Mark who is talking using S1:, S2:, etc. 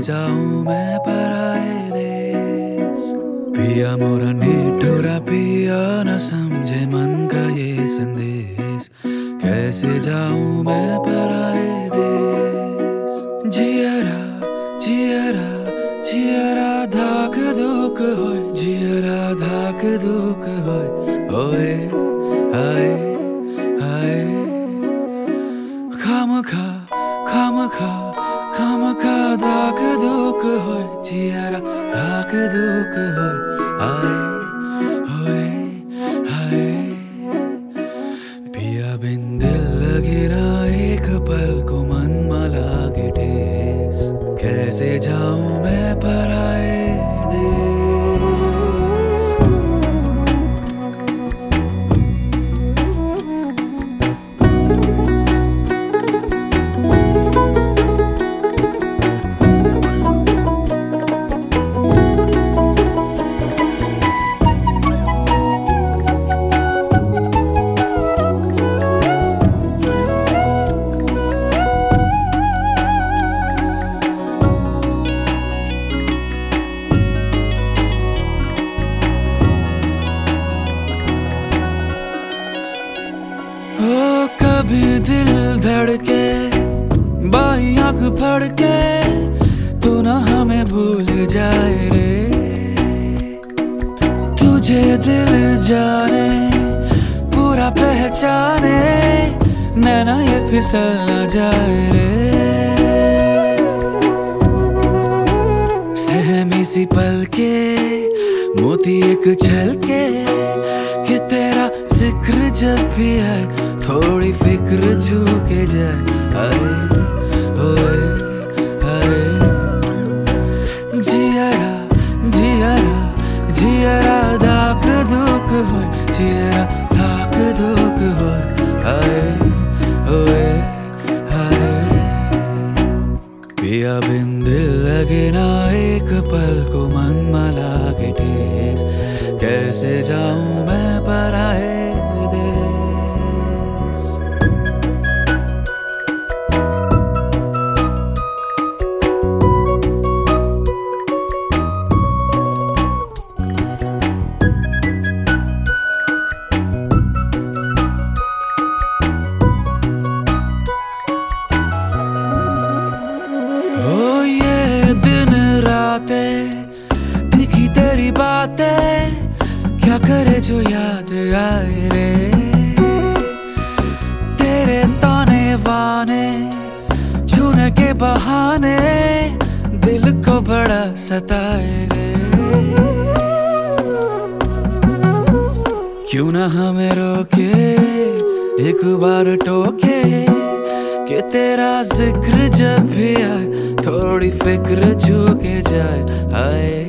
S1: जाऊं मैं पराए देश। पिया मोरा निठुरा पिया न समझे मन का ये संदेश, कैसे जाऊं मैं पराए देश। जियरा जियरा जियरा धाक धूक होय, जियरा धाक धूक होय, ओए हाय हाय। खामखा खामखा खामखा धाक धूक होय, जियरा धाक धूक होय, हाय होए हाय। पिया बिन दिल लगे ना एक पल को मन मला के ठेस, कैसे जाऊं मैं पराए देश। ओ कभी दिल धड़के बाई आँख फड़के, तू ना हमें भूल जाए रे। तुझे दिल जाने पूरा पहचाने, नैना ये फिसल न जाए रे। सहमी सी पल के मोती एक छल के, कि तेरा जिक्र जब भी आए थोड़ी फिक्र झुके जाए, अरे ओए अरे। जियरा जियरा जियरा धाक धूक होय, जियरा धाक धूक होय, हाय ओए हाय। पिया बिन दिल लगे ना एक पल को मन मला के ठेस, कैसे जाऊं मैं पराए देश। ओ ये दिन रातें दिखी तेरी बातें, क्या करे जो याद आए रे। तेरे ताने बाने छूने के बहाने, दिल को बड़ा सताए रे। क्यों ना हमें रोके एक बार टोके, कि तेरा जिक्र जब भी आए थोड़ी फिक्र झुके जाए, हाय